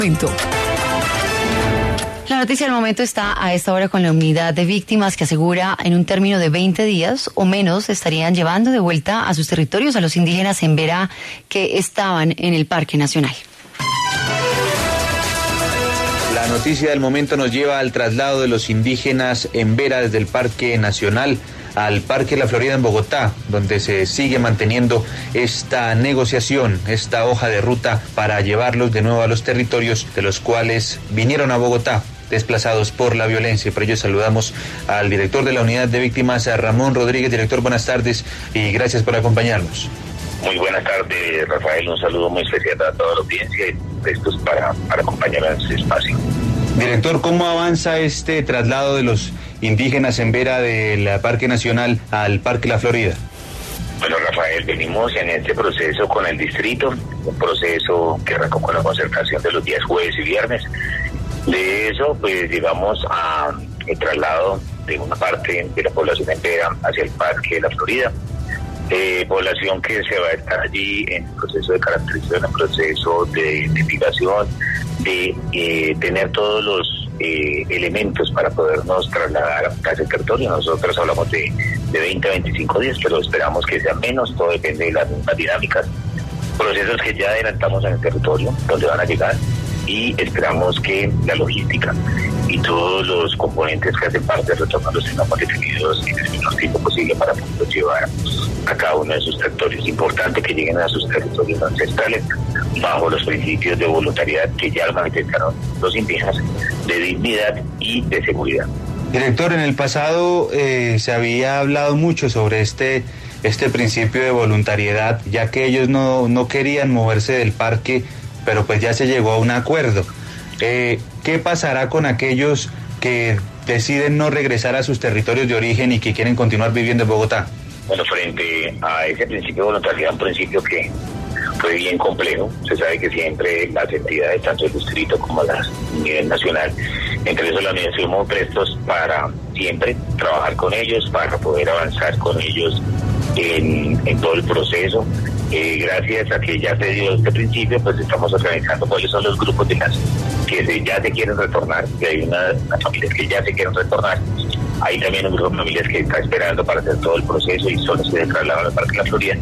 La noticia del momento está a esta hora con la unidad de víctimas que asegura en un término de 20 días o menos estarían llevando de vuelta a sus territorios a los indígenas en Emberá que estaban en el Parque Nacional. La noticia del momento nos lleva al traslado de los indígenas en Emberá desde el Parque Nacional al Parque La Florida en Bogotá, donde se sigue manteniendo esta negociación, esta hoja de ruta para llevarlos de nuevo a los territorios de los cuales vinieron a Bogotá, desplazados por la violencia. Por ello saludamos al director de la unidad de víctimas, a Ramón Rodríguez. Director, buenas tardes y gracias por acompañarnos. Muy buenas tardes, Rafael, un saludo muy especial a toda la audiencia y prestos para acompañar en este espacio. Director, ¿cómo avanza este traslado de los indígenas en Emberá del Parque Nacional al Parque La Florida? Bueno, Rafael, venimos en este proceso con el distrito, un proceso que arrancó con la concertación de los días jueves y viernes. De eso, pues llegamos a el traslado de una parte de la población en Emberá hacia el Parque La Florida. Población que se va a estar allí en el proceso de caracterización, en el proceso de identificación, de tener todos los elementos para podernos trasladar a ese territorio. Nosotros hablamos de 20 a 25 días, pero esperamos que sean menos, todo depende de las mismas dinámicas. Procesos que ya adelantamos en el territorio, donde van a llegar, y esperamos que la logística y todos los componentes que hacen parte del retorno los tengamos definidos en el menor tiempo posible para poder llevar a cada uno de sus territorios. Es importante que lleguen a sus territorios ancestrales bajo los principios de voluntariedad que ya manifestaron los indígenas, de dignidad y de seguridad. Director, en el pasado se había hablado mucho sobre este principio de voluntariedad, ya que ellos no querían moverse del parque, pero pues ya se llegó a un acuerdo. ¿Qué pasará con aquellos que deciden no regresar a sus territorios de origen y que quieren continuar viviendo en Bogotá? Bueno, frente a ese principio de voluntariedad, un principio que fue bien complejo. Se sabe que siempre las entidades, tanto el distrito como las a nivel nacional, entre eso la universidad, somos prestos para siempre trabajar con ellos, para poder avanzar con ellos en todo el proceso. Gracias a que ya se dio este principio, pues estamos organizando cuáles son los grupos de las que ya se quieren retornar, que hay unas familias que ya se quieren retornar. Hay también un grupo de familias que está esperando para hacer todo el proceso y son los que se trasladan al Parque La Florida.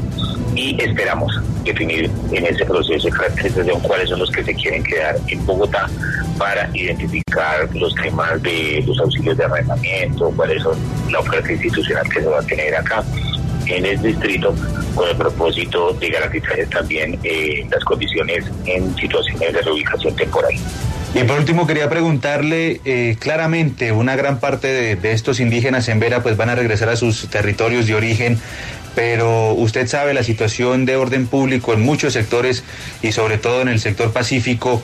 Y esperamos definir en ese proceso de caracterización cuáles son los que se quieren quedar en Bogotá para identificar los temas de los auxilios de arrendamiento, cuáles son la oferta institucional que se va a tener acá en el distrito, con el propósito de garantizar también las condiciones en situaciones de reubicación temporal. Y por último quería preguntarle, claramente una gran parte de estos indígenas en Emberá pues van a regresar a sus territorios de origen, pero usted sabe la situación de orden público en muchos sectores y sobre todo en el sector pacífico.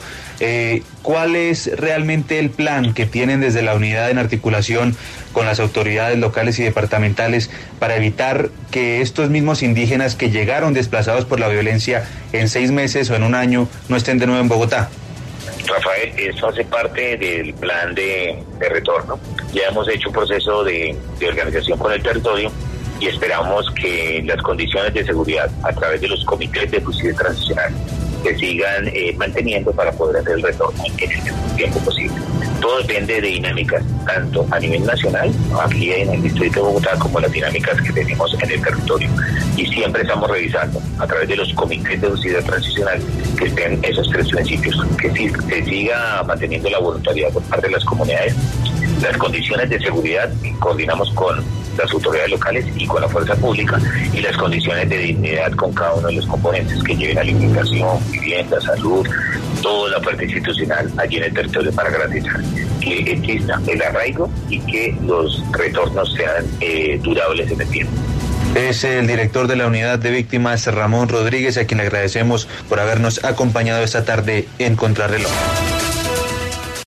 ¿Cuál es realmente el plan que tienen desde la unidad en articulación con las autoridades locales y departamentales para evitar que estos mismos indígenas que llegaron desplazados por la violencia en 6 meses o en un año no estén de nuevo en Bogotá? Rafael, eso hace parte del plan de retorno. Ya hemos hecho un proceso de organización con el territorio y esperamos que las condiciones de seguridad a través de los comités de justicia transicional se sigan manteniendo para poder hacer el retorno en el menor tiempo posible. Todo depende de dinámicas, tanto a nivel nacional, aquí en el distrito de Bogotá, como las dinámicas que tenemos en el territorio. Y siempre estamos revisando a través de los comités de justicia transicional que estén esos 3 principios, que se siga manteniendo la voluntariedad por parte de las comunidades, las condiciones de seguridad, coordinamos con las autoridades locales y con la fuerza pública, y las condiciones de dignidad con cada uno de los componentes que lleven alimentación, vivienda, salud, toda la parte institucional allí en el territorio para garantizar que exista el arraigo y que los retornos sean durables en el tiempo. Es el director de la unidad de víctimas, Ramón Rodríguez, a quien le agradecemos por habernos acompañado esta tarde en Contrarreloj.